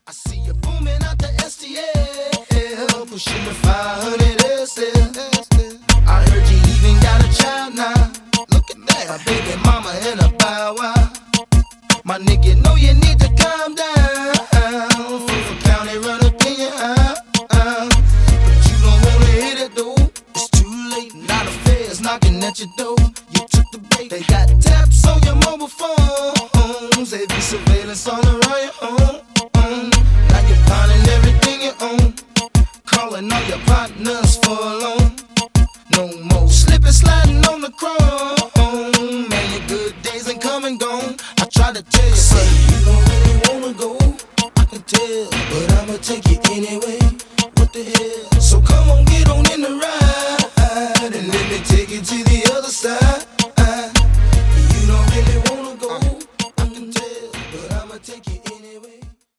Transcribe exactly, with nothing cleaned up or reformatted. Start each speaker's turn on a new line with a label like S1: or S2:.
S1: I see you booming out the S T L, pushing the five hundred S L. I heard you even got a child now. Look at that, a baby mama and a bow wow. My nigga know you need to calm down. Fulton County run up in your eye, but you don't wanna hit it though. It's too late, now the feds knocking at your door. You took the bait, they got taps on your mobile phones. They be surveillance all around your home. Now you're pounding everything you own, calling all your partners for a loan. No more slipping, sliding on the chrome. Man, your good days ain't come and gone. I try to tell you, say you don't really wanna go. I can tell, but I'ma take you anyway.